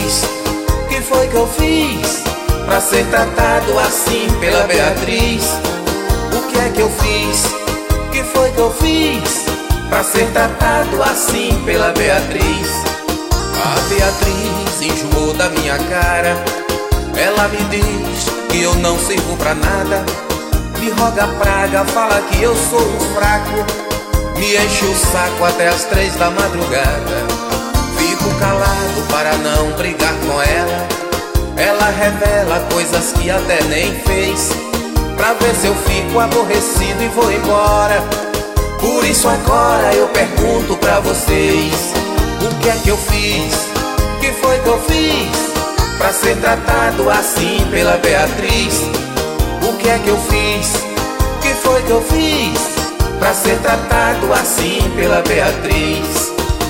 diz, que foi que eu fiz pra ser tratado assim pela Beatriz? O que é que eu fiz? Que foi que eu fiz pra ser tratado assim pela Beatriz? A Beatriz enjoou da minha cara. Ela me diz que eu não sirvo pra nada, me roga praga, fala que eu sou um fraco, me enche o saco até as 3 da madrugada. Fico calado para não brigar com ela. Ela revela coisas que até nem fez, pra ver se eu fico aborrecido e vou embora. Por isso agora eu pergunto pra vocês: o que é que eu fiz? Que foi que eu fiz pra ser tratado assim pela Beatriz? O que é que eu fiz? Que foi que eu fiz pra ser tratado assim pela Beatriz?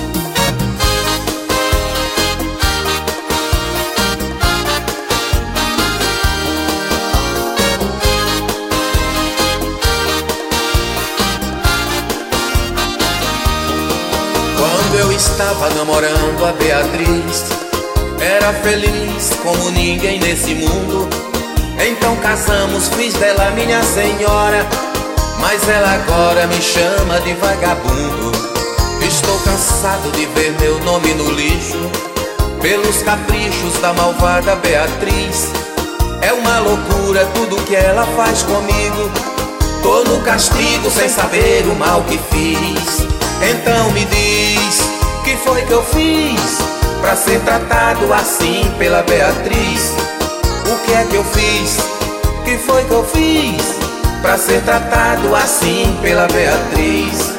Quando eu estava namorando a Beatriz, era feliz como ninguém nesse mundo. Então casamos, fiz dela minha senhora, mas ela agora me chama de vagabundo. Estou cansado de ver meu nome no lixo pelos caprichos da malvada Beatriz. É uma loucura tudo que ela faz comigo. Tô no castigo sem saber o mal que fiz. Então me diz, que foi que eu fiz pra ser tratado assim pela Beatriz? O que é que eu fiz? Que foi que eu fiz pra ser tratado assim pela Beatriz?